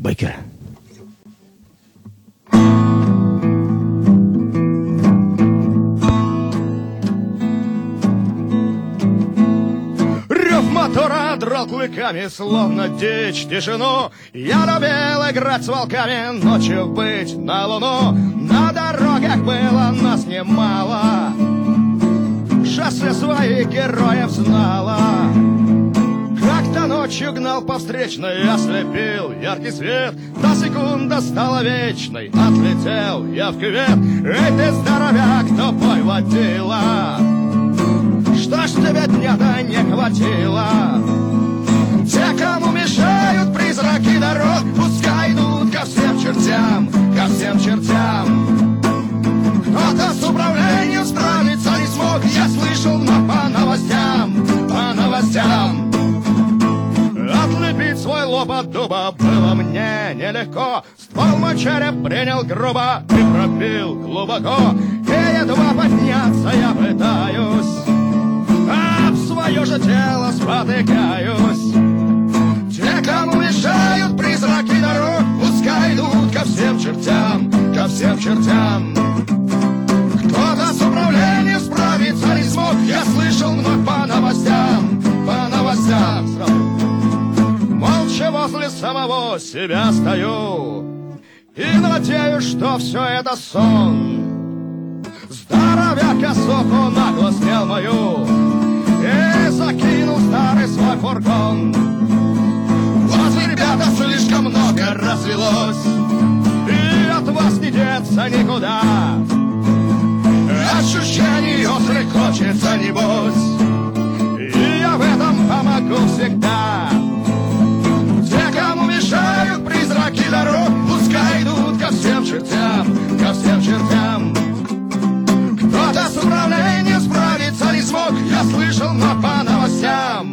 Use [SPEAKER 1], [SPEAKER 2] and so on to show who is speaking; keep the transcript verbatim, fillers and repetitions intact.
[SPEAKER 1] Бейкер. Мотора драл клыками, словно дичь тишину. Я любил играть с волками, ночью быть на луну. На дорогах было нас немало, шоссе своих героев знала. Как-то ночью гнал по встречной, ослепил яркий свет. Та секунда стала вечной, отлетел я в кювет. Эй, ты здоровяк, тупой водила, что ж тебе дня-то не хватило? Те, кому мешают призраки дорог, пускай идут ко всем чертям, ко всем чертям. Кто-то с управлением справиться не смог, я слышал, но по новостям, по новостям. Отлепить свой лоб от дуба было мне нелегко. Ствол мой череп принял грубо и пробил глубоко. И едва подняться я пытаюсь, а в свое же тело спотыкаюсь. Те, кому мешают призраки дорог, пускай идут ко всем чертям, ко всем чертям. Кто-то с управлением справиться не смог, я слышал вновь по новостям, по новостям. Молча возле самого себя стою и надеюсь, что все это сон. Здоровяк косуху нагло снял мою и закинул старый свой фургон. Возле ребята слишком много развелось, и от вас не деться никуда. Ощущений острых хочется небось, и я в этом помогу всегда.